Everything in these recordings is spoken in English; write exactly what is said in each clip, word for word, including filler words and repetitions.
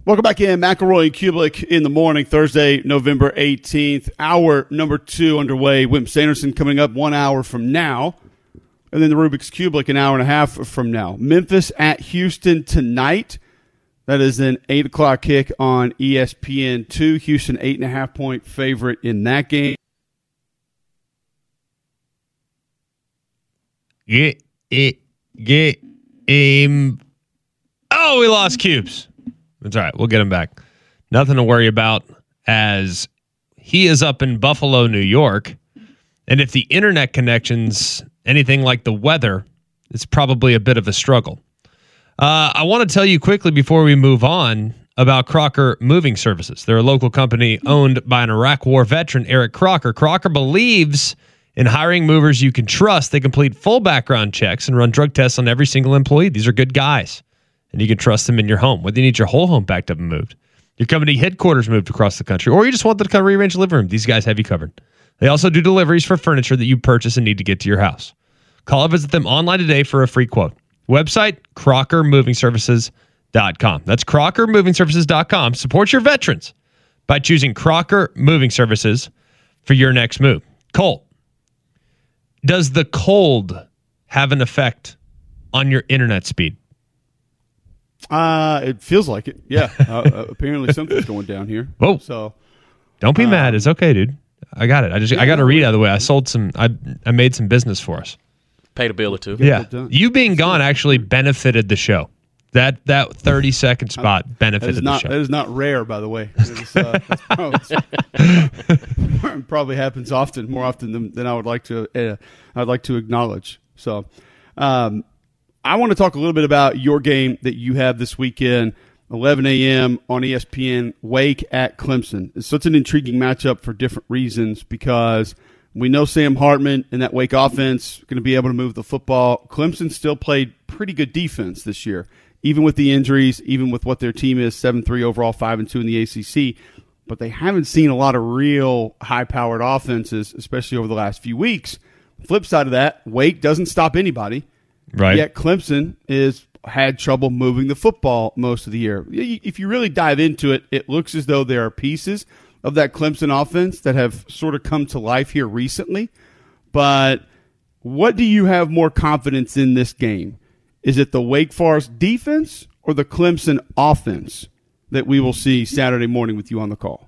Welcome back in. McElroy and Kublik in the morning, Thursday, November eighteenth. Hour number two underway. Wimp Sanderson coming up one hour from now. And then the Rubik's Kublik an hour and a half from now. Memphis at Houston tonight. That is an eight o'clock kick on E S P N two. Houston eight and a half point favorite in that game. Get it. Get him. Oh, we lost Cubes. That's all right. We'll get him back. Nothing to worry about as he is up in Buffalo, New York. And if the internet connection's anything like the weather, it's probably a bit of a struggle. Uh, I want to tell you quickly before we move on about Crocker Moving Services. They're a local company owned by an Iraq War veteran, Eric Crocker. Crocker believes in hiring movers you can trust. They complete full background checks and run drug tests on every single employee. These are good guys. And you can trust them in your home, whether you need your whole home backed up and moved, your company headquarters moved across the country, or you just want them to come rearrange the living room. These guys have you covered. They also do deliveries for furniture that you purchase and need to get to your house. Call or visit them online today for a free quote. Website, crocker moving services dot com. That's crocker moving services dot com. Support your veterans by choosing Crocker Moving Services for your next move. Colt, does the cold have an effect on your internet speed? Uh, it feels like it. Yeah. uh, apparently something's going down here. Whoa. So don't be um, mad. It's okay, dude. I got it. I just yeah, I got to read out of the way. I sold some. I I made some business for us. Paid a bill or two. Yeah. You being gone actually benefited the show. That that thirty second spot benefited that is not, the show. That is not rare, by the way. Is, uh, probably, probably happens often, more often than, than I would like to. Uh, I'd like to acknowledge. So, um, I want to talk a little bit about your game that you have this weekend, eleven a.m. on E S P N, Wake at Clemson. It's such an intriguing matchup for different reasons because we know Sam Hartman and that Wake offense are going to be able to move the football. Clemson still played pretty good defense this year, even with the injuries, even with what their team is, seven three overall, five and two in the A C C. But they haven't seen a lot of real high-powered offenses, especially over the last few weeks. Flip side of that, Wake doesn't stop anybody. Right. Yet Clemson is had trouble moving the football most of the year. If you really dive into it, it looks as though there are pieces of that Clemson offense that have sort of come to life here recently. But what do you have more confidence in this game? Is it the Wake Forest defense or the Clemson offense that we will see Saturday morning with you on the call?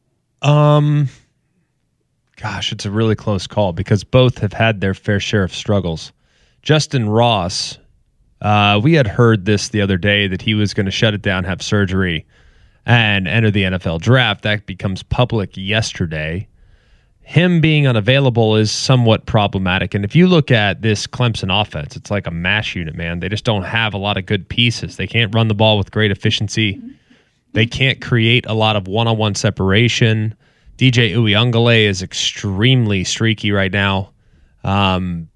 Um, gosh, it's a really close call because both have had their fair share of struggles. Justin Ross, uh, we had heard this the other day that he was going to shut it down, have surgery, and enter the N F L draft. That becomes public yesterday. Him being unavailable is somewhat problematic. And if you look at this Clemson offense, it's like a mash unit, man. They just don't have a lot of good pieces. They can't run the ball with great efficiency. They can't create a lot of one-on-one separation. D J Uyunglele is extremely streaky right now. Um,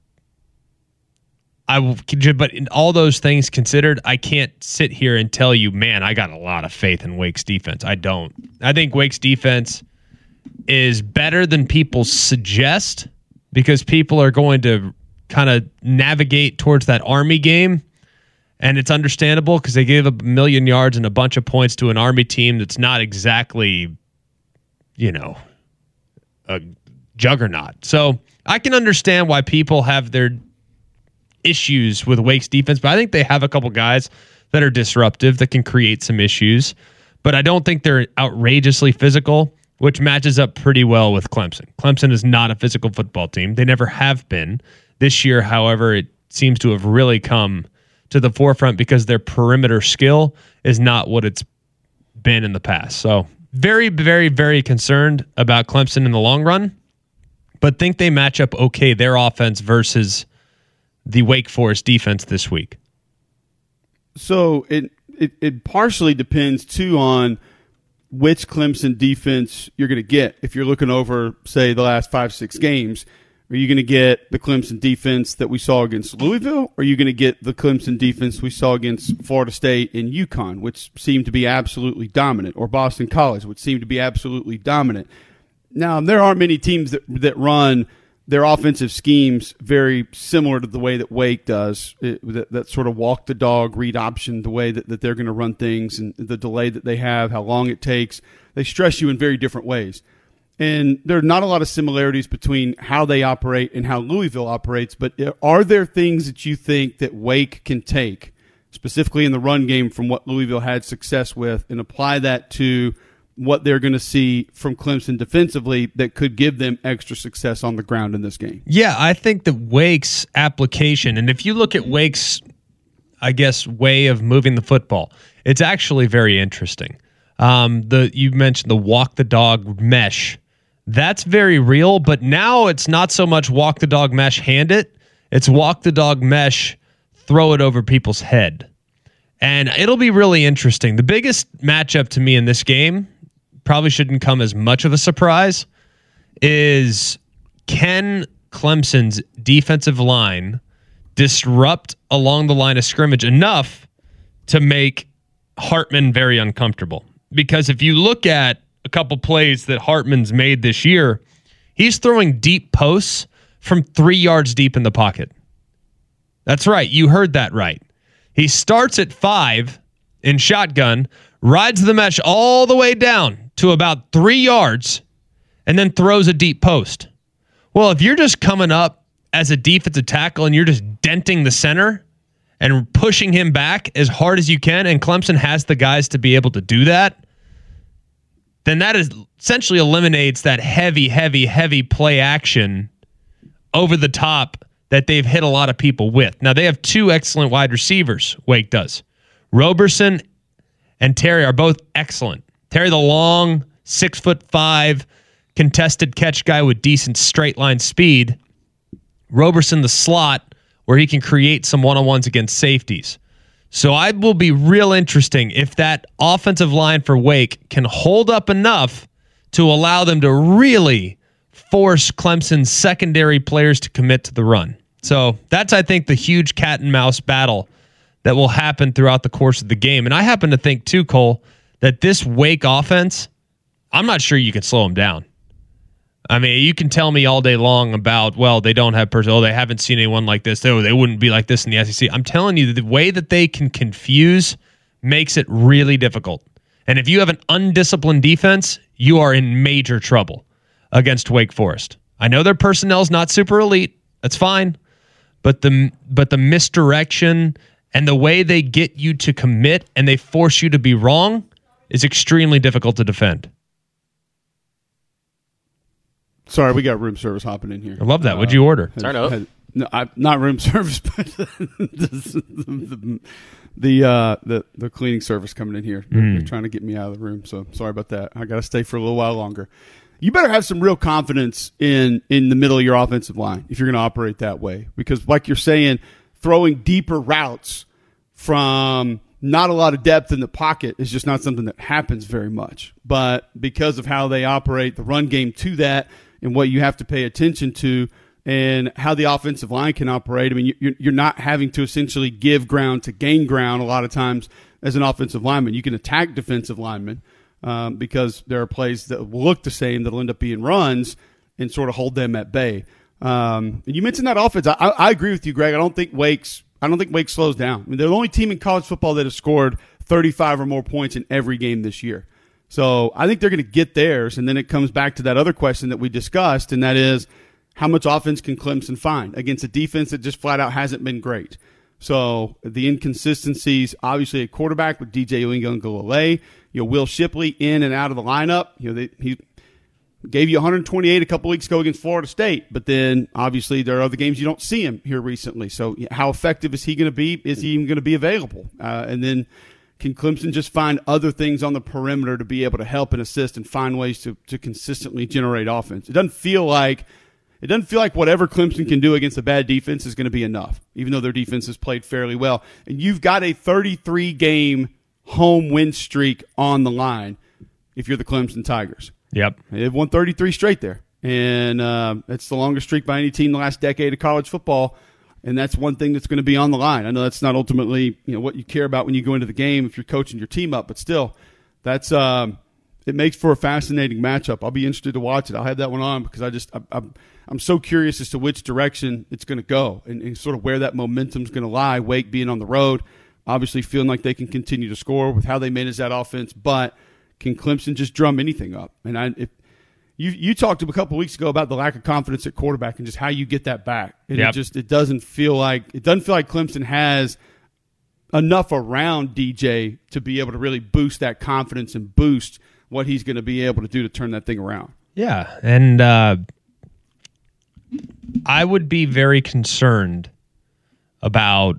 I but in all those things considered, I can't sit here and tell you, man, I got a lot of faith in Wake's defense. I don't. I think Wake's defense is better than people suggest because people are going to kind of navigate towards that Army game, and it's understandable because they gave up a million yards and a bunch of points to an Army team that's not exactly, you know, a juggernaut. So I can understand why people have their issues with Wake's defense, but I think they have a couple guys that are disruptive that can create some issues, but I don't think they're outrageously physical, which matches up pretty well with Clemson. Clemson is not a physical football team. They never have been. This year, however, it seems to have really come to the forefront because their perimeter skill is not what it's been in the past. So very, very, very concerned about Clemson in the long run, but think they match up okay, their offense versus the Wake Forest defense this week. So it, it it partially depends too on which Clemson defense you're going to get. If you're looking over, say, the last five, six games, are you going to get the Clemson defense that we saw against Louisville, or are you going to get the Clemson defense we saw against Florida State and UConn, which seemed to be absolutely dominant, or Boston College, which seemed to be absolutely dominant? Now, there aren't many teams that that run their offensive schemes very similar to the way that Wake does, it, that, that sort of walk the dog, read option, the way that, that they're going to run things and the delay that they have, how long it takes. They stress you in very different ways. And there are not a lot of similarities between how they operate and how Louisville operates, but are there things that you think that Wake can take, specifically in the run game, from what Louisville had success with and apply that to what they're going to see from Clemson defensively that could give them extra success on the ground in this game? Yeah, I think that Wake's application, and if you look at Wake's, I guess, way of moving the football, it's actually very interesting. Um, the you mentioned the walk the dog mesh. That's very real, but now it's not so much walk the dog mesh, hand it. It's walk the dog mesh, throw it over people's head. And it'll be really interesting. The biggest matchup to me in this game, probably shouldn't come as much of a surprise, is can Clemson's defensive line disrupt along the line of scrimmage enough to make Hartman very uncomfortable? Because if you look at a couple plays that Hartman's made this year, he's throwing deep posts from three yards deep in the pocket. That's right. You heard that right. He starts at five in shotgun, rides the mesh all the way down to about three yards, and then throws a deep post. Well, if you're just coming up as a defensive tackle and you're just denting the center and pushing him back as hard as you can, and Clemson has the guys to be able to do that, then that is essentially eliminates that heavy, heavy, heavy play action over the top that they've hit a lot of people with. Now, they have two excellent wide receivers, Wake does. Roberson and Terry are both excellent. Terry, the long, six foot five, contested catch guy with decent straight line speed. Roberson, the slot, where he can create some one-on-ones against safeties. So I will be real interesting if that offensive line for Wake can hold up enough to allow them to really force Clemson's secondary players to commit to the run. So that's, I think, the huge cat and mouse battle that will happen throughout the course of the game. And I happen to think, too, Cole, that this Wake offense, I'm not sure you can slow them down. I mean, you can tell me all day long about, well, they don't have personnel. They haven't seen anyone like this. They, they wouldn't be like this in the S E C. I'm telling you, the way that they can confuse makes it really difficult. And if you have an undisciplined defense, you are in major trouble against Wake Forest. I know their personnel is not super elite. That's fine. But the but the misdirection and the way they get you to commit and they force you to be wrong is extremely difficult to defend. Sorry, we got room service hopping in here. I love that. What'd you order? Turn up. Had, no, I, not room service, but the the the, uh, the the cleaning service coming in here. They're, Mm. they're trying to get me out of the room, so sorry about that. I got to stay for a little while longer. You better have some real confidence in in the middle of your offensive line if you're going to operate that way, because like you're saying, throwing deeper routes from not a lot of depth in the pocket is just not something that happens very much. But because of how they operate the run game to that, and what you have to pay attention to, and how the offensive line can operate. I mean, you're, you're not having to essentially give ground to gain ground a lot of times as an offensive lineman. You can attack defensive linemen um, because there are plays that will look the same that will end up being runs and sort of hold them at bay. Um, and you mentioned that offense. I, I agree with you, Greg. I don't think Wake's. I don't think Wake slows down. I mean, they're the only team in college football that has scored thirty-five or more points in every game this year. So I think they're going to get theirs, and then it comes back to that other question that we discussed, and that is, how much offense can Clemson find against a defense that just flat out hasn't been great? So the inconsistencies, obviously at quarterback with D J Uiagalelei, you know, Will Shipley in and out of the lineup. You know, they, he gave you one hundred twenty-eight a couple weeks ago against Florida State, but then obviously there are other games you don't see him here recently. So how effective is he going to be? Is he even going to be available? Uh, and then can Clemson just find other things on the perimeter to be able to help and assist and find ways to, to consistently generate offense? It doesn't feel like it doesn't feel like whatever Clemson can do against a bad defense is going to be enough, even though their defense has played fairly well. And you've got a thirty-three game home win streak on the line if you're the Clemson Tigers. Yep. They've won thirty-three straight there. And uh, it's the longest streak by any team in the last decade of college football. And that's one thing that's going to be on the line. I know that's not ultimately, you know, what you care about when you go into the game if you're coaching your team up, but still, that's um, it makes for a fascinating matchup. I'll be interested to watch it. I'll have that one on because I just I, I'm I'm so curious as to which direction it's going to go and, and sort of where that momentum's going to lie. Wake being on the road, obviously feeling like they can continue to score with how they manage that offense, but can Clemson just drum anything up? And I, if you you talked a couple weeks ago about the lack of confidence at quarterback and just how you get that back, and yep. it just it doesn't feel like it doesn't feel like Clemson has enough around D J to be able to really boost that confidence and boost what he's going to be able to do to turn that thing around. Yeah, and uh, I would be very concerned about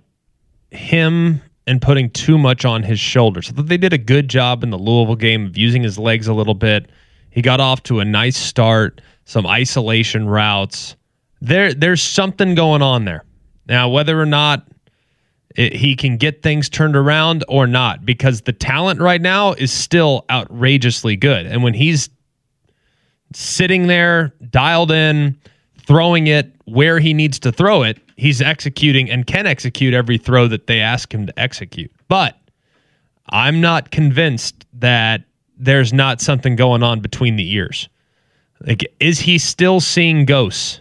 him and putting too much on his shoulders. So they did a good job in the Louisville game of using his legs a little bit. He got off to a nice start, some isolation routes. There, there's something going on there. Now, whether or not it, he can get things turned around or not, because the talent right now is still outrageously good. And when he's sitting there, dialed in, throwing it where he needs to throw it, he's executing and can execute every throw that they ask him to execute. But I'm not convinced that there's not something going on between the ears. Like, is he still seeing ghosts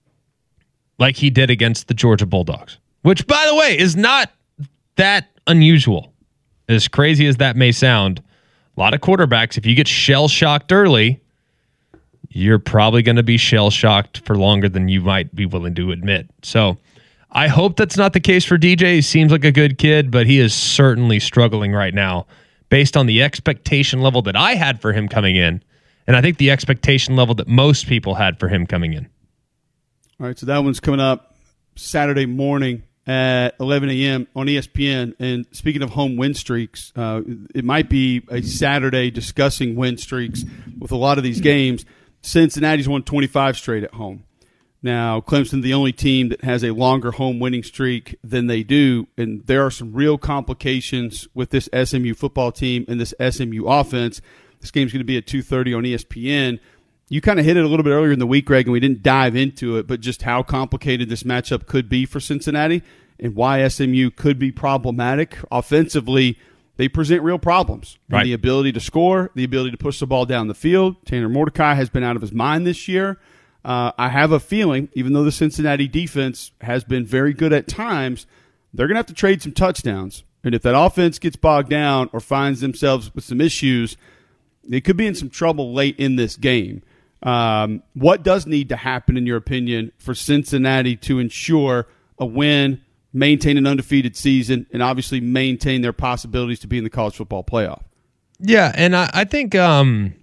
like he did against the Georgia Bulldogs? Which, by the way, is not that unusual. As crazy as that may sound, a lot of quarterbacks, if you get shell-shocked early, you're probably going to be shell-shocked for longer than you might be willing to admit. So I hope that's not the case for D J. He seems like a good kid, but he is certainly struggling right now based on the expectation level that I had for him coming in, and I think the expectation level that most people had for him coming in. All right, so that one's coming up Saturday morning at eleven a.m. on E S P N. And speaking of home win streaks, uh, it might be a Saturday discussing win streaks with a lot of these games. Cincinnati's won twenty-five straight at home. Now, Clemson, the only team that has a longer home winning streak than they do, and there are some real complications with this S M U football team and this S M U offense. This game's going to be at two thirty on E S P N. You kind of hit it a little bit earlier in the week, Greg, and we didn't dive into it, but just how complicated this matchup could be for Cincinnati and why S M U could be problematic. Offensively, they present real problems. Right. The ability to score, the ability to push the ball down the field. Tanner Mordecai has been out of his mind this year. Uh, I have a feeling, even though the Cincinnati defense has been very good at times, they're going to have to trade some touchdowns. And if that offense gets bogged down or finds themselves with some issues, they could be in some trouble late in this game. Um, what does need to happen, in your opinion, for Cincinnati to ensure a win, maintain an undefeated season, and obviously maintain their possibilities to be in the college football playoff? Yeah, and I, I think um,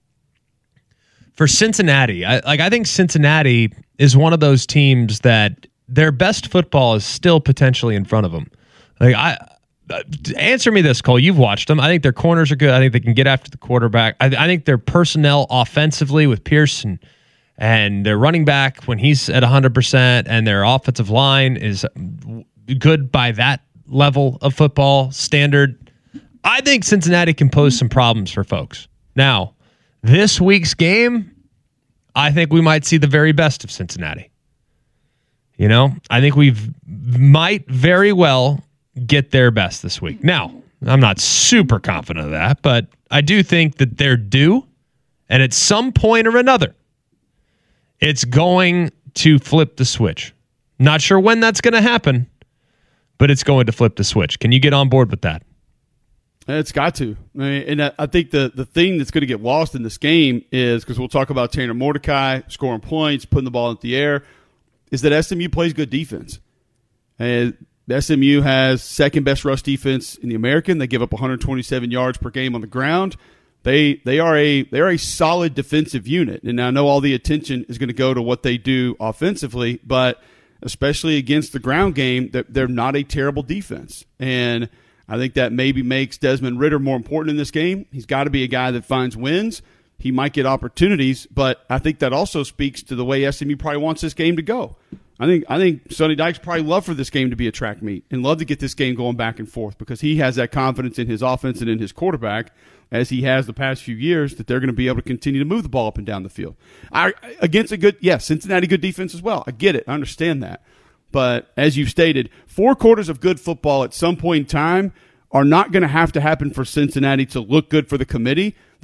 for Cincinnati, I, like I think Cincinnati is one of those teams that their best football is still potentially in front of them. Like I. Uh, answer me this, Cole. You've watched them. I think their corners are good. I think they can get after the quarterback. I, I think their personnel offensively with Pearson and their running back when he's at one hundred percent and their offensive line is good by that level of football standard. I think Cincinnati can pose some problems for folks. Now, this week's game, I think we might see the very best of Cincinnati. You know, I think we might very well get their best this week. Now, I'm not super confident of that, but I do think that they're due, and at some point or another, it's going to flip the switch. Not sure when that's going to happen, but it's going to flip the switch. Can you get on board with that? It's got to. I mean, and I think the, the thing that's going to get lost in this game is, because we'll talk about Tanner Mordecai scoring points, putting the ball in the air, is that S M U plays good defense. And S M U has second best rush defense in the American. They give up one hundred twenty-seven yards per game on the ground. They they are a they are a solid defensive unit. And I know all the attention is going to go to what they do offensively, but especially against the ground game, they're, they're not a terrible defense. And I think that maybe makes Desmond Ridder more important in this game. He's got to be a guy that finds wins. He might get opportunities, but I think that also speaks to the way S M U probably wants this game to go. I think I think Sonny Dykes probably love for this game to be a track meet and love to get this game going back and forth because he has that confidence in his offense and in his quarterback, as he has the past few years, that they're going to be able to continue to move the ball up and down the field. I, against a good, yes, Cincinnati good defense as well. I get it. I understand that. But as you've stated, four quarters of good football at some point in time are not going to have to happen for Cincinnati to look good for the committee.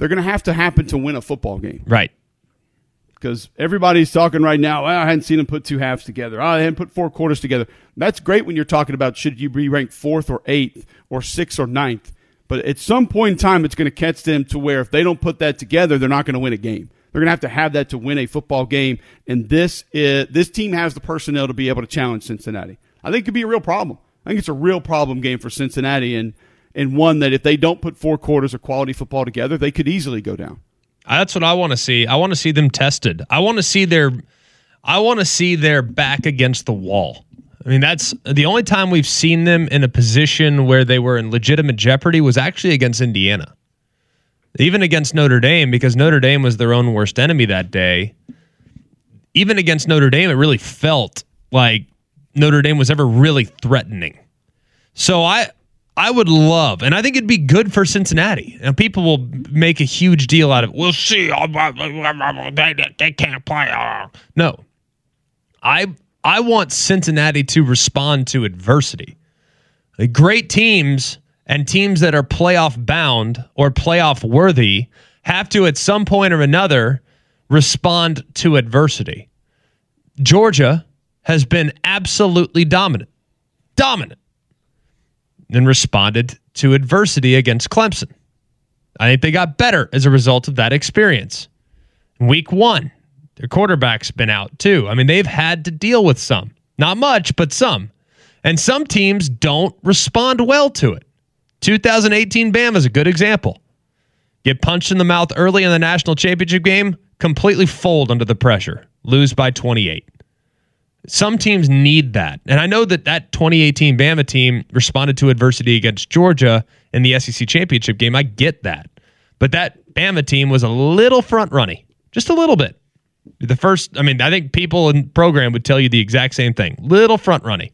they're going to have to happen to win a football game. Right. Because everybody's talking right now, well, I hadn't seen them put two halves together. Oh, I hadn't put four quarters together. That's great when you're talking about should you be ranked fourth or eighth or sixth or ninth. But at some point in time, it's going to catch them to where if they don't put that together, they're not going to win a game. They're going to have to have that to win a football game. And this is, this team has the personnel to be able to challenge Cincinnati. I think it could be a real problem. I think it's a real problem game for Cincinnati, and, and one that if they don't put four quarters of quality football together, they could easily go down. That's what I want to see. I want to see them tested. I want to see their I want to see their back against the wall. I mean, that's the only time we've seen them in a position where they were in legitimate jeopardy was actually against Indiana. Even against Notre Dame, because Notre Dame was their own worst enemy that day. Even against Notre Dame, it really felt like Notre Dame was ever really threatening. So I I would love, and I think it'd be good for Cincinnati. And people will make a huge deal out of it. We'll see. They, they can't play. No. I I want Cincinnati to respond to adversity. Like, great teams and teams that are playoff bound or playoff worthy have to, at some point or another, respond to adversity. Georgia has been absolutely dominant. Dominant. And responded to adversity against Clemson. I think they got better as a result of that experience. Week one, their quarterback's been out too. I mean, they've had to deal with some. Not much, but some. And some teams don't respond well to it. twenty eighteen Bama is a good example. Get punched in the mouth early in the national championship game, completely fold under the pressure. Lose by twenty-eight. Some teams need that. And I know that that twenty eighteen Bama team responded to adversity against Georgia in the S E C championship game. I get that. But that Bama team was a little front-runny. Just a little bit. The first, I mean, I think people in the program would tell you the exact same thing. Little front-runny.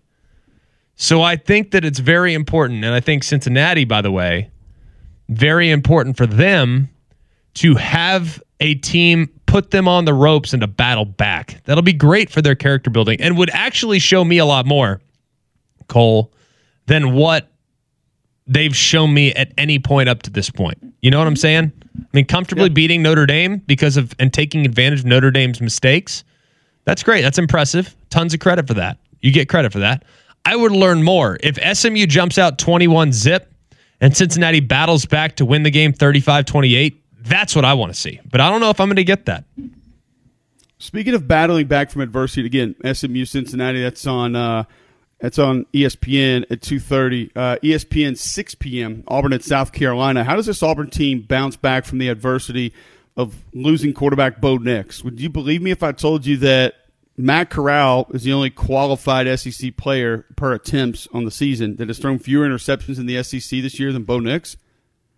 So I think that it's very important, and I think Cincinnati, by the way, very important for them to have a team put them on the ropes and to battle back. That'll be great for their character building and would actually show me a lot more, Cole, than what they've shown me at any point up to this point. You know what I'm saying? I mean, comfortably yeah. beating Notre Dame because of and taking advantage of Notre Dame's mistakes. That's great. That's impressive. Tons of credit for that. You get credit for that. I would learn more. If S M U jumps out twenty-one zip and Cincinnati battles back to win the game thirty-five twenty-eight, that's what I want to see. But I don't know if I'm going to get that. Speaking of battling back from adversity, again, S M U Cincinnati, that's on uh, that's on E S P N at two thirty. Uh, E S P N six p.m., Auburn at South Carolina. How does this Auburn team bounce back from the adversity of losing quarterback Bo Nix? Would you believe me if I told you that Matt Corral is the only qualified S E C player per attempts on the season that has thrown fewer interceptions in the S E C this year than Bo Nix? It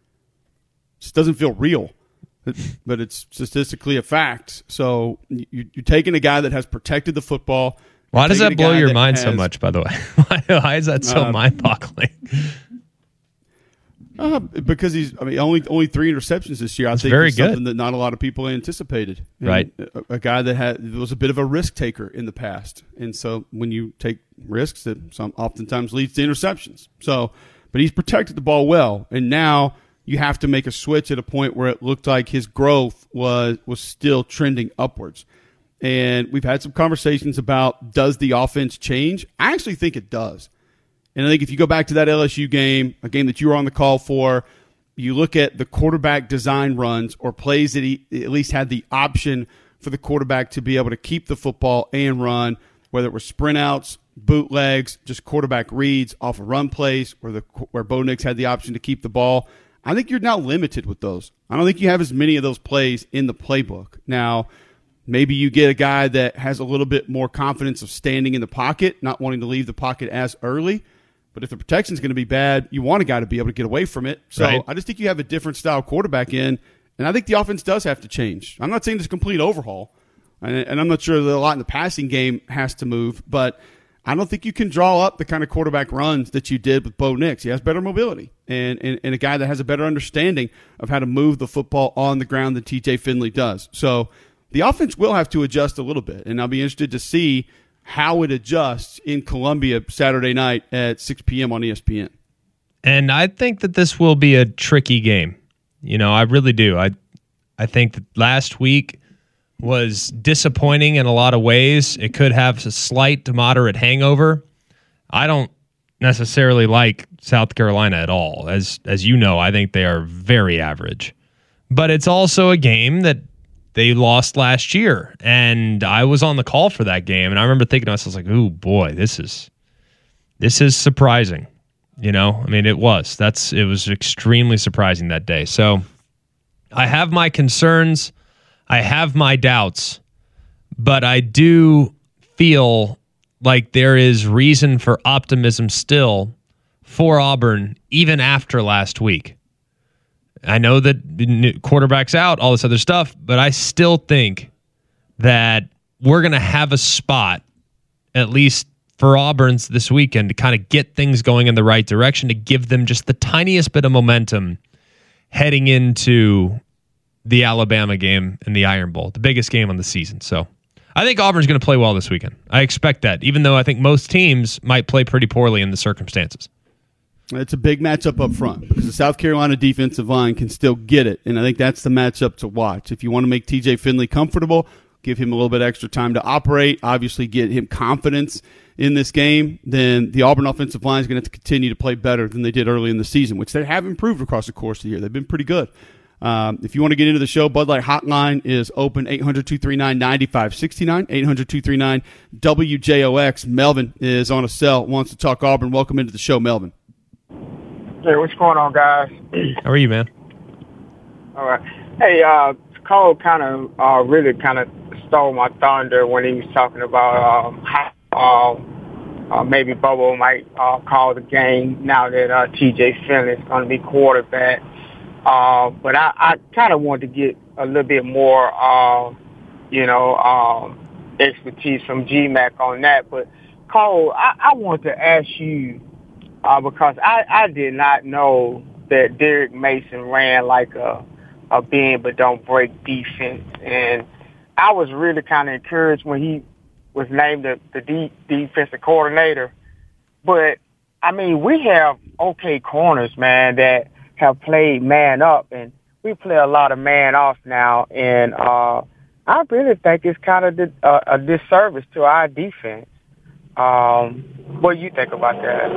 just doesn't feel real. But it's statistically a fact. So you, you're taking a guy that has protected the football. Why does that blow your mind has, so much, by the way? why, why is that so uh, mind-boggling? Uh, because he's, I mean, only only three interceptions this year. I That's think very is good. something that not a lot of people anticipated. And right. A, a guy that had was a bit of a risk taker in the past, and so when you take risks, that some oftentimes leads to interceptions. So, but he's protected the ball well, and now you have to make a switch at a point where it looked like his growth was was still trending upwards. And we've had some conversations about, does the offense change? I actually think it does. And I think if you go back to that L S U game, a game that you were on the call for, you look at the quarterback design runs or plays that he at least had the option for the quarterback to be able to keep the football and run, whether it was sprint outs, bootlegs, just quarterback reads off of run plays, where the where Bo Nix had the option to keep the ball. I think you're now limited with those. I don't think you have as many of those plays in the playbook. Now, maybe you get a guy that has a little bit more confidence of standing in the pocket, not wanting to leave the pocket as early. But if the protection is going to be bad, you want a guy to be able to get away from it. So right. I just think you have a different style quarterback in, and I think the offense does have to change. I'm not saying it's a complete overhaul, and, and I'm not sure that a lot in the passing game has to move, but I don't think you can draw up the kind of quarterback runs that you did with Bo Nix. He has better mobility and, and, and a guy that has a better understanding of how to move the football on the ground than T J Finley does. So the offense will have to adjust a little bit, and I'll be interested to see how it adjusts in Columbia Saturday night at six p.m. on E S P N. And I think that this will be a tricky game. You know, I really do. I I think that last week was disappointing in a lot of ways. It could have a slight to moderate hangover. I don't necessarily like South Carolina at all. As as you know, I think they are very average. But it's also a game that they lost last year, and I was on the call for that game, and I remember thinking to myself, like, "Ooh, boy, this is this is surprising." You know, I mean, it was. That's it was extremely surprising that day. So I have my concerns, I have my doubts, but I do feel like there is reason for optimism still for Auburn, even after last week. I know that quarterback's out, all this other stuff, but I still think that we're going to have a spot, at least for Auburn's this weekend, to kind of get things going in the right direction, to give them just the tiniest bit of momentum heading into the Alabama game and the Iron Bowl, the biggest game on the season. So I think Auburn's going to play well this weekend. I expect that, even though I think most teams might play pretty poorly in the circumstances. It's a big matchup up front because the South Carolina defensive line can still get it, and I think that's the matchup to watch. If you want to make T J Finley comfortable, give him a little bit extra time to operate, obviously get him confidence in this game, then the Auburn offensive line is going to have to continue to play better than they did early in the season, which they have improved across the course of the year. They've been pretty good. Um, if you want to get into the show, Bud Light Hotline is open, eight hundred, two three nine, nine five six nine, eight hundred, two three nine, W J O X. Melvin is on a cell, wants to talk Auburn. Welcome into the show, Melvin. Hey, what's going on, guys? How are you, man? All right. Hey, uh, Cole kind of uh, really kind of stole my thunder when he was talking about um, how uh, uh, maybe Bobo might uh, call the game now that uh, T J Finley is going to be quarterback. Uh, but I, I kind of wanted to get a little bit more, uh, you know, um, expertise from G MAC on that. But, Cole, I, I want to ask you, Uh, because I, I did not know that Derek Mason ran like a, a bend but don't break defense. And I was really kind of encouraged when he was named the, the de- defensive coordinator. But, I mean, we have okay corners, man, that have played man up. And we play a lot of man off now. And uh, I really think it's kind of di- uh, a disservice to our defense. Um, what do you think about that?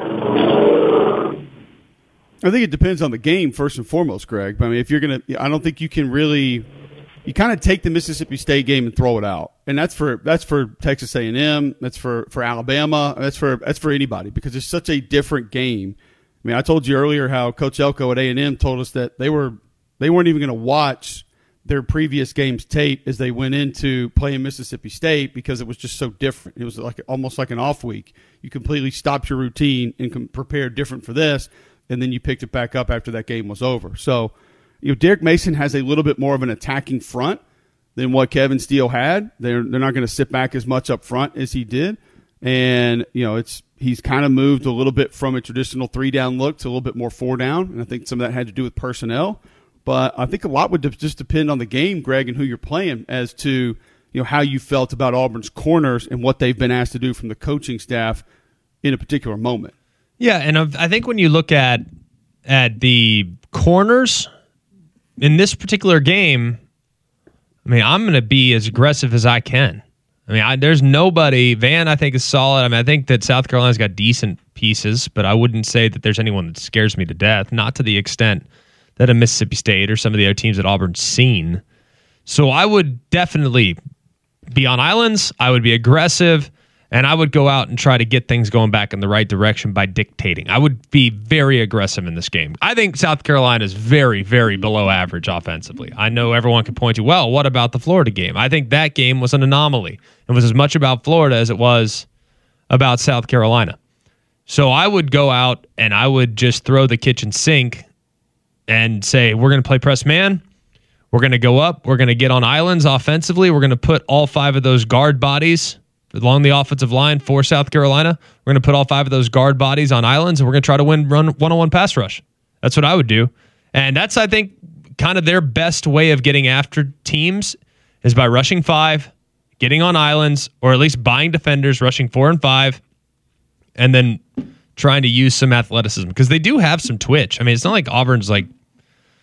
I think it depends on the game first and foremost, Greg. I mean, if you're gonna, I don't think you can really. You kind of take the Mississippi State game and throw it out, and that's for that's for Texas A and M, that's for, for Alabama, that's for that's for anybody because it's such a different game. I mean, I told you earlier how Coach Elko at A and M told us that they were they weren't even going to watch their previous game's tape as they went into playing Mississippi State because it was just so different. It was like almost like an off week. You completely stopped your routine and com- prepared different for this, and then you picked it back up after that game was over. So, you know, Derek Mason has a little bit more of an attacking front than what Kevin Steele had. They're they're not going to sit back as much up front as he did, and you know it's he's kind of moved a little bit from a traditional three down look to a little bit more four down, and I think some of that had to do with personnel. But I think a lot would just depend on the game, Greg, and who you're playing as to you know how you felt about Auburn's corners and what they've been asked to do from the coaching staff in a particular moment. Yeah, and I think when you look at at the corners in this particular game, I mean, I'm going to be as aggressive as I can. I mean, I, there's nobody. Van, I think, is solid. I mean, I think that South Carolina's got decent pieces, but I wouldn't say that there's anyone that scares me to death, not to the extent that a Mississippi State or some of the other teams that Auburn's seen. So I would definitely be on islands. I would be aggressive, and I would go out and try to get things going back in the right direction by dictating. I would be very aggressive in this game. I think South Carolina is very, very below average offensively. I know everyone can point to, well, what about the Florida game? I think that game was an anomaly. It was as much about Florida as it was about South Carolina. So I would go out and I would just throw the kitchen sink and say, we're going to play press man. We're going to go up. We're going to get on islands offensively. We're going to put all five of those guard bodies along the offensive line for South Carolina. We're going to put all five of those guard bodies on islands, and we're going to try to win run one-on-one pass rush. That's what I would do. And that's, I think, kind of their best way of getting after teams is by rushing five, getting on islands, or at least buying defenders, rushing four and five, and then trying to use some athleticism because they do have some twitch. I mean, it's not like Auburn's like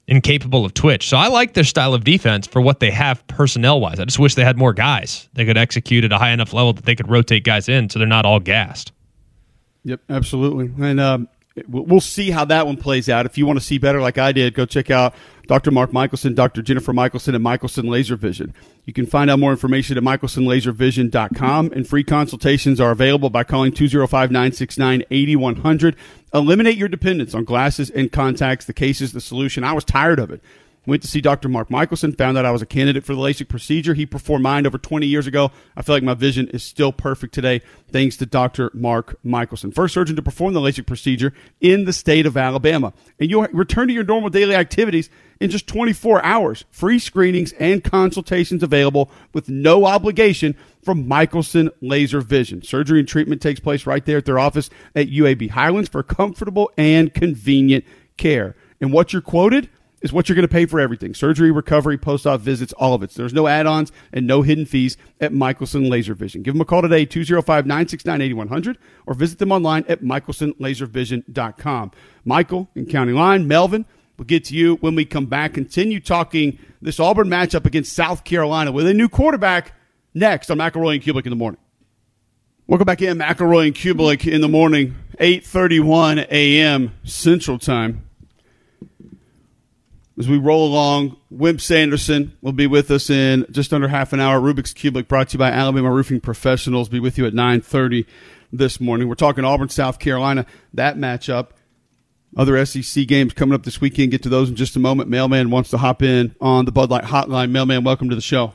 incapable of twitch. So I like their style of defense for what they have personnel-wise. I just wish they had more guys they could execute at a high enough level that they could rotate guys in so they're not all gassed. Yep, absolutely. And um, we'll see how that one plays out. If you want to see better like I did, go check out Doctor Mark Michelson, Doctor Jennifer Michelson at Michelson Laser Vision. You can find out more information at michelson laser vision dot com, and free consultations are available by calling two oh five, nine six nine, eight one zero zero. Eliminate your dependence on glasses and contacts. The case is the solution. I was tired of it. Went to see Doctor Mark Michelson, found out I was a candidate for the LASIK procedure. He performed mine over twenty years ago. I feel like my vision is still perfect today, thanks to Doctor Mark Michelson. First surgeon to perform the LASIK procedure in the state of Alabama. And you'll return to your normal daily activities in just twenty-four hours. Free screenings and consultations available with no obligation from Michelson Laser Vision. Surgery and treatment takes place right there at their office at U A B Highlands for comfortable and convenient care. And what you're quoted is what you're going to pay for everything. Surgery, recovery, post-op visits, all of it. So there's no add-ons and no hidden fees at Michelson Laser Vision. Give them a call today, two oh five, nine six nine, eight one zero zero, or visit them online at michelson laser vision dot com. Michael in County Line, Melvin, we'll get to you when we come back. Continue talking this Auburn matchup against South Carolina with a new quarterback next on McElroy and Kubelik in the morning. Welcome back in, McElroy and Kubelik in the morning, eight thirty-one a.m. Central Time. As we roll along, Wimp Sanderson will be with us in just under half an hour. Rubik's Kubelik, brought to you by Alabama Roofing Professionals, be with you at nine thirty this morning. We're talking Auburn, South Carolina, that matchup. Other S E C games coming up this weekend. Get to those in just a moment. Mailman wants to hop in on the Bud Light Hotline. Mailman, welcome to the show.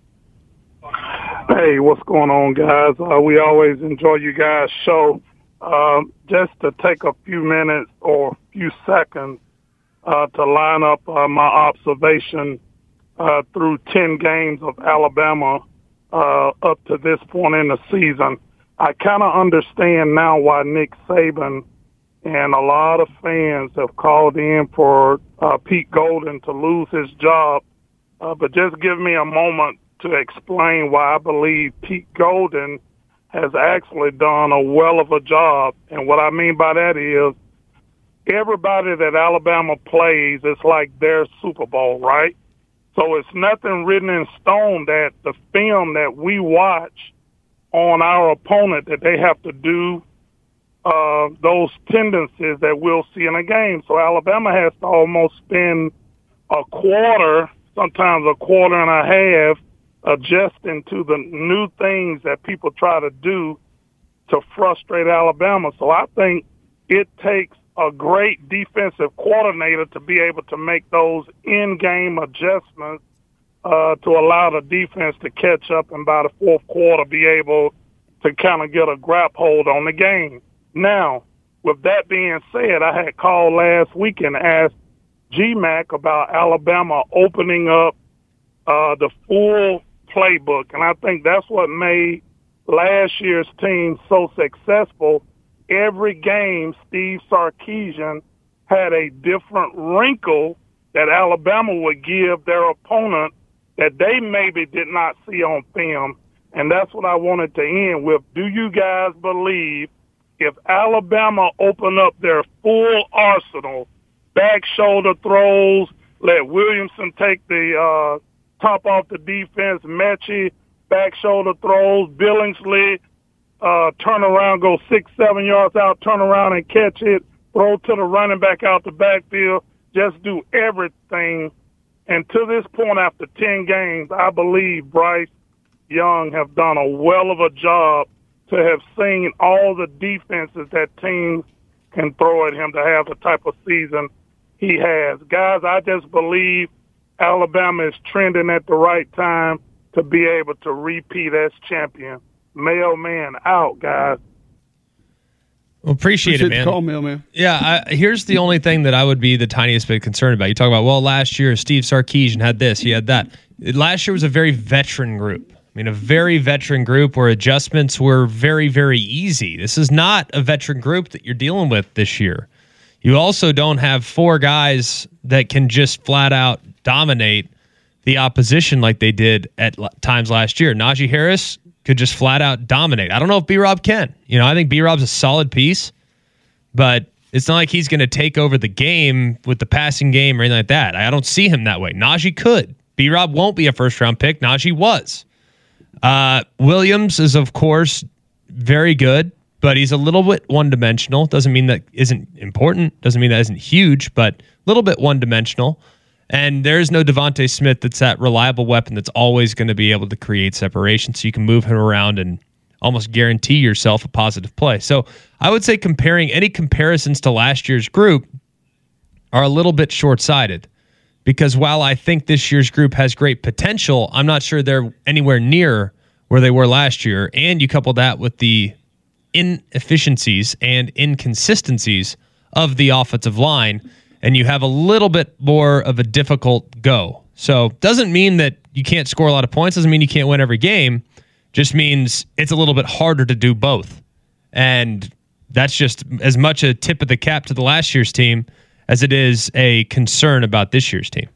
Hey, what's going on, guys? Uh, we always enjoy you guys' show. Um, just to take a few minutes or a few seconds uh, to line up uh, my observation uh, through ten games of Alabama uh, up to this point in the season. I kind of understand now why Nick Saban and a lot of fans have called in for uh, Pete Golden to lose his job. Uh, but just give me a moment to explain why I believe Pete Golden has actually done a well of a job. And what I mean by that is everybody that Alabama plays is like their Super Bowl, right? So it's nothing written in stone that the film that we watch on our opponent that they have to do uh, those tendencies that we'll see in a game. So Alabama has to almost spend a quarter, sometimes a quarter and a half, adjusting to the new things that people try to do to frustrate Alabama. So I think it takes a great defensive coordinator to be able to make those in-game adjustments uh, to allow the defense to catch up and by the fourth quarter be able to kind of get a grab hold on the game. Now, with that being said, I had called last week and asked G MAC about Alabama opening up uh, the full playbook, and I think that's what made last year's team so successful. Every game, Steve Sarkisian had a different wrinkle that Alabama would give their opponent that they maybe did not see on film, and that's what I wanted to end with. Do you guys believe if Alabama open up their full arsenal, back shoulder throws, let Williamson take the uh, top off the defense, Mechie, back shoulder throws, Billingsley, uh, turn around, go six, seven yards out, turn around and catch it, throw to the running back out the backfield, just do everything. And to this point, after ten games, I believe Bryce Young have done a well of a job to have seen all the defenses that teams can throw at him to have the type of season he has. Guys, I just believe Alabama is trending at the right time to be able to repeat as champion. Mailman out, guys. Well, appreciate, appreciate it, man. The call, Mailman. Yeah, I, here's the only thing that I would be the tiniest bit concerned about. You talk about, well, last year Steve Sarkisian had this, he had that. Last year was a very veteran group. I mean, a very veteran group where adjustments were very, very easy. This is not a veteran group that you're dealing with this year. You also don't have four guys that can just flat out dominate the opposition like they did at l- times last year. Najee Harris could just flat out dominate. I don't know if B-Rob can. You know, I think B-Rob's a solid piece, but It's not like he's going to take over the game with the passing game or anything like that. I don't see him that way. Najee could. B-Rob won't be a first-round pick. Najee was. Uh, Williams is, of course, very good, but he's a little bit one-dimensional. Doesn't mean that isn't important. Doesn't mean that isn't huge, but a little bit one-dimensional. And there's no Devontae Smith that's that reliable weapon that's always going to be able to create separation so you can move him around and almost guarantee yourself a positive play. So I would say comparing any comparisons to last year's group are a little bit short-sighted because while I think this year's group has great potential, I'm not sure they're anywhere near where they were last year. And you couple that with the inefficiencies and inconsistencies of the offensive line, and you have a little bit more of a difficult go. So doesn't mean that you can't score a lot of points, doesn't mean you can't win every game. Just means it's a little bit harder to do both. And that's just as much a tip of the cap to the last year's team as it is a concern about this year's team.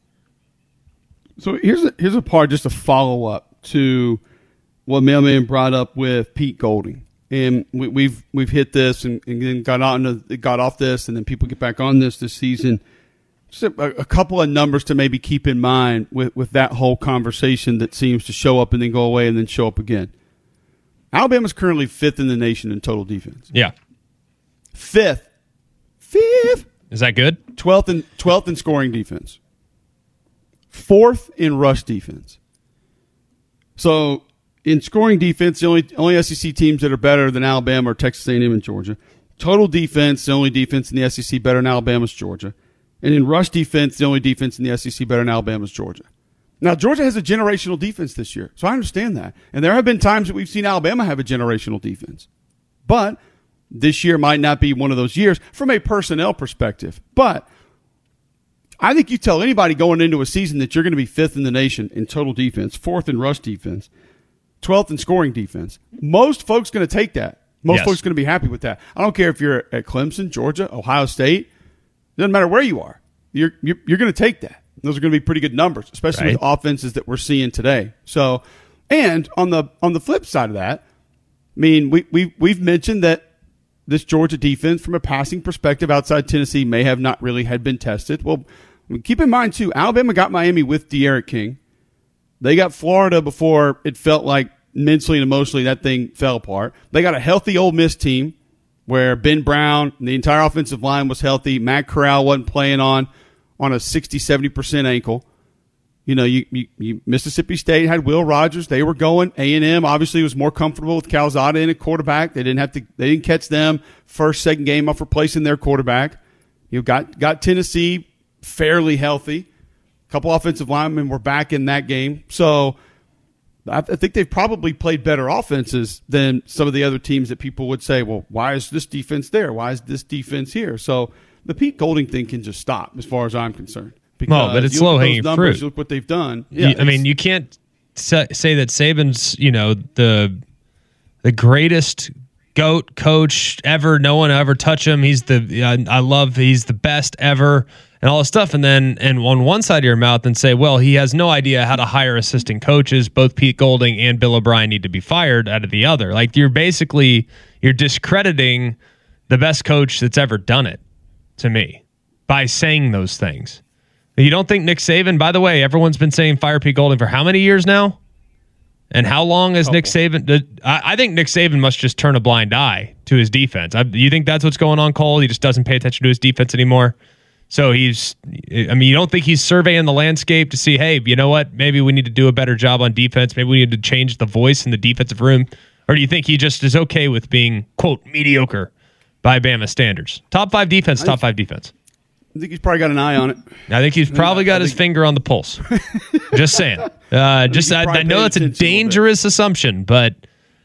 So here's a, here's a part, just a follow-up to what Mailman brought up with Pete Golding. And we, we've we've hit this and, and then got on got off this, and then people get back on this this season. Just a, a couple of numbers to maybe keep in mind with, with that whole conversation that seems to show up and then go away and then show up again. Alabama's currently fifth in the nation in total defense. Yeah. Fifth. Fifth. Is that good? Twelfth in twelfth in scoring defense. Fourth in rush defense. So in scoring defense, the only only S E C teams that are better than Alabama are Texas A and M and Georgia. Total defense, the only defense in the S E C better than Alabama is Georgia. And in rush defense, the only defense in the S E C better than Alabama is Georgia. Now, Georgia has a generational defense this year, so I understand that. And there have been times that we've seen Alabama have a generational defense. But this year might not be one of those years from a personnel perspective. But I think you tell anybody going into a season that you're going to be fifth in the nation in total defense, fourth in rush defense, twelfth in scoring defense. Most folks going to take that. Most yes. folks going to be happy with that. I don't care if you're at Clemson, Georgia, Ohio State. It doesn't matter where you are. You're you're, you're going to take that. Those are going to be pretty good numbers, especially right. with offenses that we're seeing today. So, and on the on the flip side of that, I mean, we we we've mentioned that this Georgia defense, from a passing perspective, outside Tennessee, may have not really had been tested. Well, keep in mind too, Alabama got Miami with De'Aaron King. They got Florida before it felt like mentally and emotionally that thing fell apart. They got a healthy Ole Miss team where Ben Brown and the entire offensive line was healthy. Matt Corral wasn't playing on on a sixty, seventy percent ankle. You know, you, you, you Mississippi State had Will Rogers. They were going. A and M obviously was more comfortable with Calzada in a quarterback. They didn't have to. They didn't catch them first, second game off replacing their quarterback. You got got Tennessee fairly healthy. A couple offensive linemen were back in that game. So I, I think they've probably played better offenses than some of the other teams that people would say, well, why is this defense there? Why is this defense here? So the Pete Golding thing can just stop as far as I'm concerned. Well, but it's low-hanging fruit. Look what they've done. Yeah, you, I mean, you can't say, say that Saban's, you know, the the greatest GOAT coach ever. No one ever touch him. He's the I, I love. He's the best ever, and all this stuff. And then, and on one side of your mouth, and say, well, he has no idea how to hire assistant coaches. Both Pete Golding and Bill O'Brien need to be fired out of the other. Like you're basically you're discrediting the best coach that's ever done it. To me, by saying those things. You don't think Nick Saban, by the way, everyone's been saying fire Pete Golding for how many years now? And how long has Nick Saban? I, I think Nick Saban must just turn a blind eye to his defense. I, you think that's what's going on, Cole? He just doesn't pay attention to his defense anymore. So he's, I mean, you don't think he's surveying the landscape to see, hey, you know what? Maybe we need to do a better job on defense. Maybe we need to change the voice in the defensive room. Or do you think he just is okay with being, quote, mediocre by Bama standards? Top five defense, top five defense. I think he's probably got an eye on it. I think he's probably got I his think, finger on the pulse. Just saying. Uh, just I, I know that's a dangerous assumption, but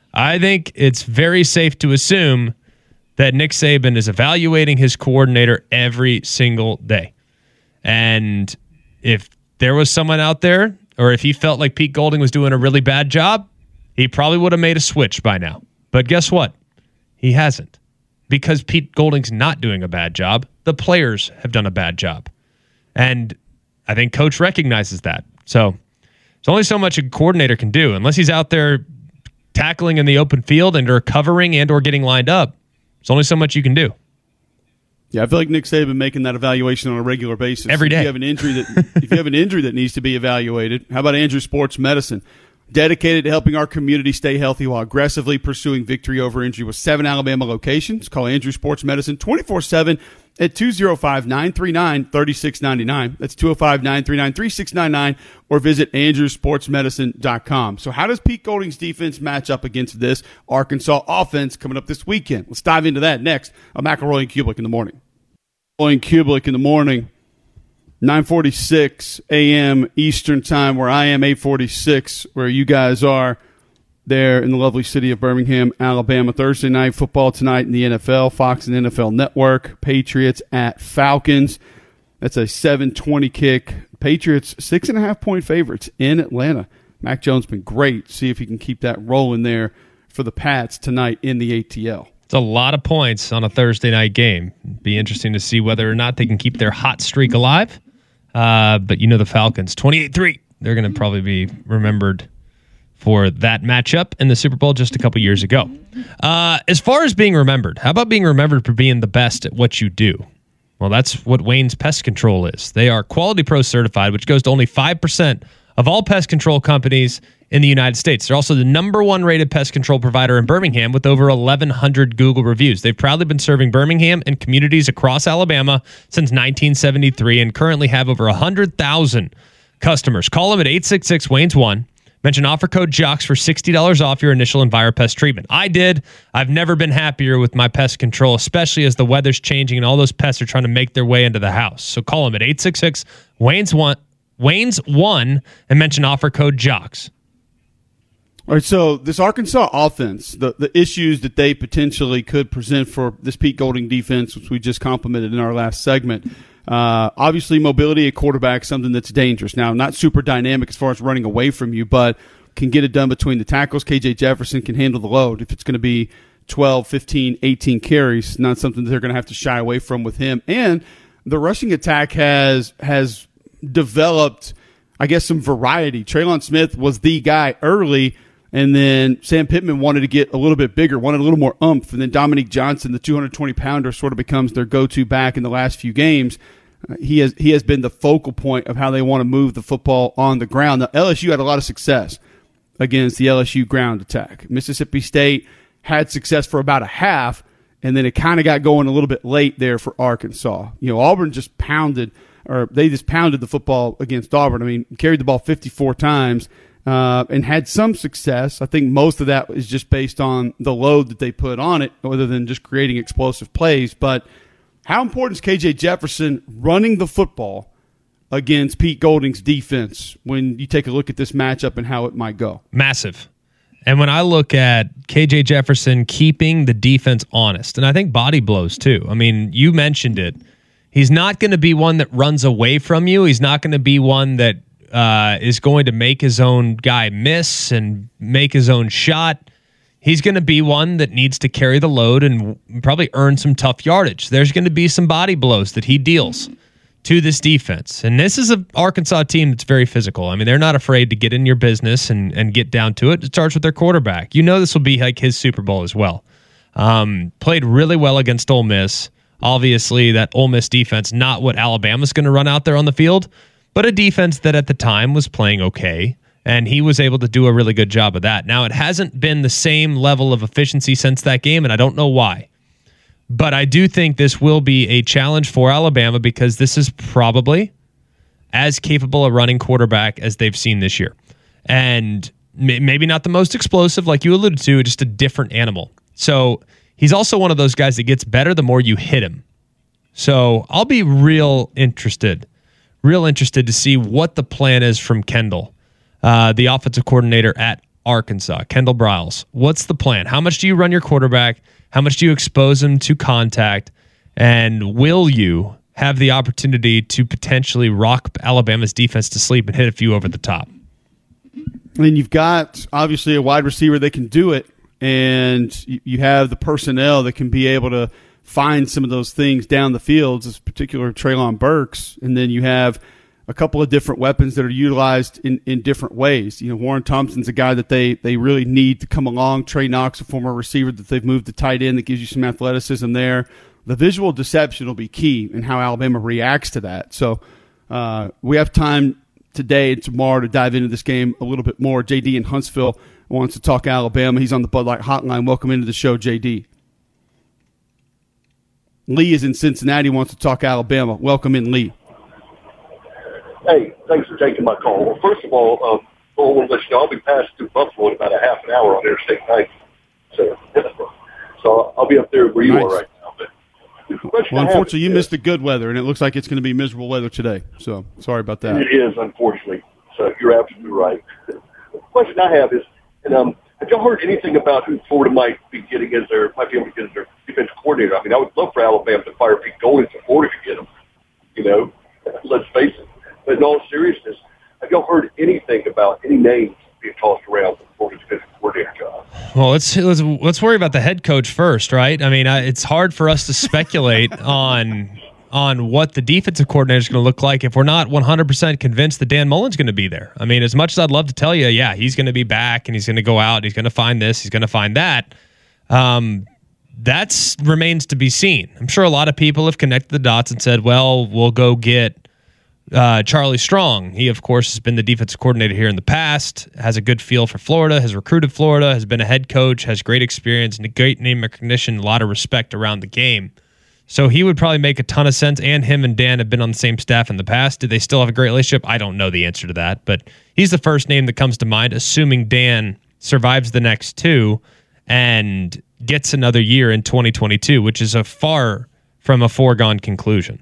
I think it's very safe to assume that Nick Saban is evaluating his coordinator every single day. And if there was someone out there, or if he felt like Pete Golding was doing a really bad job, he probably would have made a switch by now. But guess what? He hasn't. Because Pete Golding's not doing a bad job. The players have done a bad job. And I think Coach recognizes that. So there's only so much a coordinator can do. Unless he's out there tackling in the open field and or covering and or getting lined up, there's only so much you can do. Yeah, I feel like Nick Saban making that evaluation on a regular basis. Every day. If you have an injury that if you have an injury that needs to be evaluated, how about Andrews Sports Medicine? Dedicated to helping our community stay healthy while aggressively pursuing victory over injury with seven Alabama locations. Call Andrews Sports Medicine twenty-four seven at two oh five, nine three nine, three six nine nine. That's two oh five, nine three nine, three six nine nine, or visit andrews sports medicine dot com. So how does Pete Golding's defense match up against this Arkansas offense coming up this weekend? Let's dive into that next on McElroy and Kublik in the morning. McElroy and Kublik in the morning. nine forty-six a.m. Eastern Time, where I am, eight forty-six, where you guys are there in the lovely city of Birmingham, Alabama. Thursday night football tonight in the N F L, Fox and N F L Network. Patriots at Falcons. That's a seven twenty kick. Patriots six and a half point favorites in Atlanta. Mac Jones been great. See if he can keep that rolling there for the Pats tonight in the A T L. It's a lot of points on a Thursday night game. Be interesting to see whether or not they can keep their hot streak alive. Uh, but you know the Falcons, twenty-eight three. They're going to probably be remembered for that matchup in the Super Bowl just a couple years ago. Uh, as far as being remembered, how about being remembered for being the best at what you do? Well, that's what Wayne's Pest Control is. They are Quality Pro certified, which goes to only five percent of all pest control companies in the United States. They're also the number one rated pest control provider in Birmingham with over eleven hundred Google reviews. They've proudly been serving Birmingham and communities across Alabama since nineteen seventy-three and currently have over one hundred thousand customers. Call them at eight six six, W A Y N E S one. Mention offer code JOCKS for sixty dollars off your initial EnviroPest treatment. I did. I've never been happier with my pest control, especially as the weather's changing and all those pests are trying to make their way into the house. So call them at eight six six, W A Y N E S one, W A Y N E S one and mention offer code JOCKS. All right, so this Arkansas offense, the, the issues that they potentially could present for this Pete Golding defense, which we just complimented in our last segment, uh, obviously mobility at quarterback, something that's dangerous. Now, not super dynamic as far as running away from you, but can get it done between the tackles. K J Jefferson can handle the load. If it's going to be twelve, fifteen, eighteen carries, not something that they're going to have to shy away from with him. And the rushing attack has has developed, I guess, some variety. Traylon Smith was the guy early, and then Sam Pittman wanted to get a little bit bigger, wanted a little more oomph, and then Dominique Johnson, the two hundred twenty pounder, sort of becomes their go-to back in the last few games. Uh, he has he has been the focal point of how they want to move the football on the ground. Now, L S U had a lot of success against the L S U ground attack. Mississippi State had success for about a half, and then it kind of got going a little bit late there for Arkansas. You know, Auburn just pounded, or they just pounded the football against Auburn. I mean, carried the ball fifty-four times. Uh, and had some success. I think most of that is just based on the load that they put on it, other than just creating explosive plays. But how important is K J Jefferson running the football against Pete Golding's defense when you take a look at this matchup and how it might go? Massive. And when I look at K J Jefferson keeping the defense honest, and I think body blows too. I mean, you mentioned it. He's not going to be one that runs away from you. He's not going to be one that Uh, is going to make his own guy miss and make his own shot. He's going to be one that needs to carry the load and probably earn some tough yardage. There's going to be some body blows that he deals to this defense. And this is an Arkansas team that's very physical. I mean, they're not afraid to get in your business and, and get down to it. It starts with their quarterback. You know this will be like his Super Bowl as well. Um, played really well against Ole Miss. Obviously, that Ole Miss defense, not what Alabama's going to run out there on the field, but a defense that at the time was playing okay, and he was able to do a really good job of that. Now, it hasn't been the same level of efficiency since that game, and I don't know why. But I do think this will be a challenge for Alabama because this is probably as capable a running quarterback as they've seen this year. And maybe not the most explosive, like you alluded to, just a different animal. So he's also one of those guys that gets better the more you hit him. So I'll be real interested Real interested to see what the plan is from Kendall, uh, the offensive coordinator at Arkansas, Kendall Briles. What's the plan? How much do you run your quarterback? How much do you expose him to contact? And will you have the opportunity to potentially rock Alabama's defense to sleep and hit a few over the top? I mean, you've got, obviously, a wide receiver that can do it, and you have the personnel that can be able to find some of those things down the field, in particular Treylon Burks, and then you have a couple of different weapons that are utilized in, in different ways. You know, Warren Thompson's a guy that they they really need to come along. Trey Knox, a former receiver that they've moved to tight end, that gives you some athleticism there. the visual deception will be key in how Alabama reacts to that. So uh, we have time today and tomorrow to dive into this game a little bit more. J D in Huntsville wants to talk Alabama. He's on the Bud Light Hotline. Welcome into the show, J D. Lee is in Cincinnati, wants to talk Alabama. Welcome in, Lee. Hey, thanks for taking my call. Well, first of all, um, I want to let you know I'll be passing through Buffalo in about a half an hour on Interstate ninety. So, so I'll be up there where you nice. are right now. But the question well, I have unfortunately, you is, missed the good weather, and it looks like it's going to be miserable weather today. So sorry about that. It is, unfortunately. So you're absolutely right. The question I have is, and um, have y'all heard anything about who Florida might be getting as their might be able to get as their defensive coordinator? I mean, I would love for Alabama to fire Pete Golding to Florida to get him. You know, let's face it. But in all seriousness, have y'all heard anything about any names being tossed around for Florida's defensive coordinator job? Well, let's let's let's worry about the head coach first, right? I mean, I, it's hard for us to speculate on on what the defensive coordinator is going to look like if we're not one hundred percent convinced that Dan Mullen's going to be there. I mean, as much as I'd love to tell you, yeah, he's going to be back and he's going to go out, he's going to find this, he's going to find that. Um, that's remains to be seen. I'm sure a lot of people have connected the dots and said, well, we'll go get uh, Charlie Strong. He, of course, has been the defensive coordinator here in the past, has a good feel for Florida, has recruited Florida, has been a head coach, has great experience and great name recognition, a lot of respect around the game. So he would probably make a ton of sense, and him and Dan have been on the same staff in the past. Did they still have a great relationship? I don't know the answer to that, but he's the first name that comes to mind, assuming Dan survives the next two and gets another year in twenty twenty-two, which is a far from a foregone conclusion.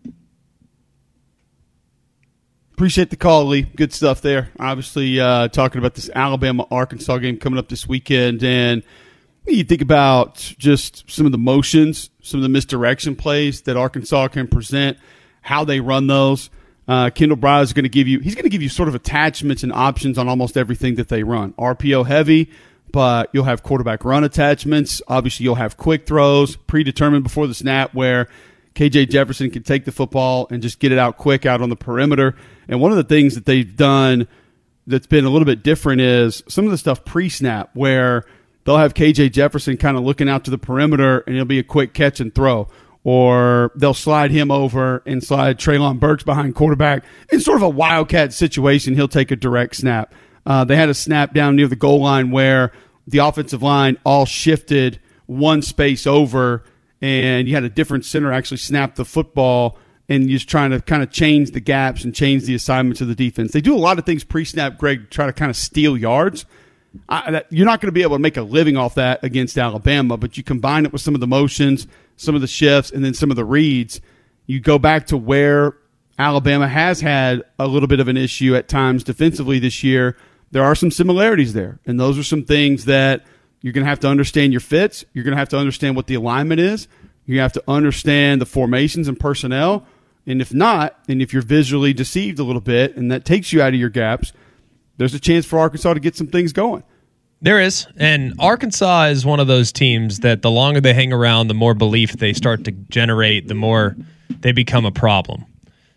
Appreciate the call, Lee. Good stuff there. Obviously, uh, talking about this Alabama-Arkansas game coming up this weekend, and you think about just some of the motions, some of the misdirection plays that Arkansas can present, how they run those. Uh, Kendall Bryant is going to give you – he's going to give you sort of attachments and options on almost everything that they run. R P O heavy, but you'll have quarterback run attachments. Obviously, you'll have quick throws, predetermined before the snap, where K J Jefferson can take the football and just get it out quick out on the perimeter. And one of the things that they've done that's been a little bit different is some of the stuff pre-snap, where – they'll have K J Jefferson kind of looking out to the perimeter, and it'll be a quick catch and throw. Or they'll slide him over and slide Treylon Burks behind quarterback. In sort of a wildcat situation, he'll take a direct snap. Uh, they had a snap down near the goal line where the offensive line all shifted one space over, and you had a different center actually snap the football, and you're just trying to kind of change the gaps and change the assignments of the defense. They do a lot of things pre-snap, Greg, to try to kind of steal yards. I, that, you're not going to be able to make a living off that against Alabama, but you combine it with some of the motions, some of the shifts, and then some of the reads. You go back to where Alabama has had a little bit of an issue at times defensively this year. There are some similarities there, and those are some things that you're going to have to understand your fits. You're going to have to understand what the alignment is. You have to understand the formations and personnel. And if not, and if you're visually deceived a little bit and that takes you out of your gaps, there's a chance for Arkansas to get some things going. There is. And Arkansas is one of those teams that the longer they hang around, the more belief they start to generate, the more they become a problem.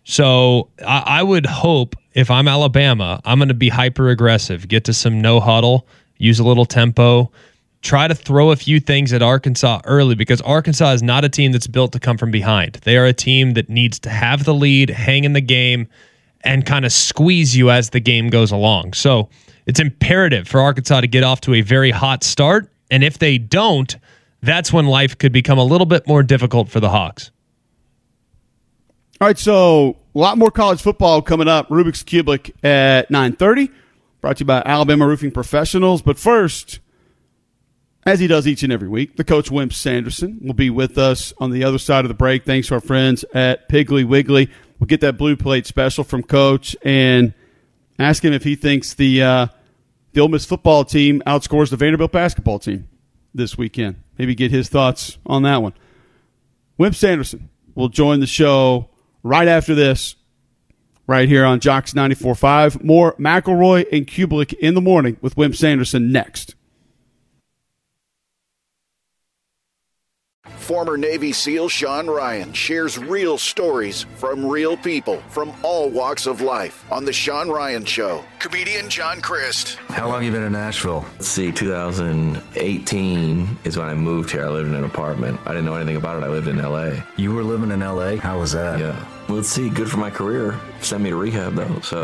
So I, I would hope if I'm Alabama, I'm going to be hyper aggressive, get to some no huddle, use a little tempo, try to throw a few things at Arkansas early, because Arkansas is not a team that's built to come from behind. They are a team that needs to have the lead, hang in the game, and kind of squeeze you as the game goes along. So it's imperative for Arkansas to get off to a very hot start, and if they don't, that's when life could become a little bit more difficult for the Hawks. All right, so a lot more college football coming up. Rubik's Cubic at nine thirty, brought to you by Alabama Roofing Professionals. But first, as he does each and every week, the coach Wimp Sanderson will be with us on the other side of the break. Thanks to our friends at Piggly Wiggly. We'll get that blue plate special from Coach and ask him if he thinks the uh, the Ole Miss football team outscores the Vanderbilt basketball team this weekend. Maybe get his thoughts on that one. Wimp Sanderson will join the show right after this, right here on Jocks ninety-four point five. More McElroy and Kublik in the morning with Wimp Sanderson next. Former Navy SEAL Sean Ryan shares real stories from real people from all walks of life on The Sean Ryan Show. Comedian John Crist. How long have you been in Nashville? Let's see, two thousand eighteen is when I moved here. I lived in an apartment. I didn't know anything about it. I lived in L A. You were living in L A? How was that? Yeah. Well, let's see, good for my career. Sent me to rehab, though, so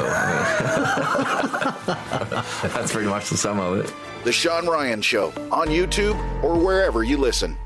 I mean, that's pretty much the sum of it. The Sean Ryan Show on YouTube or wherever you listen.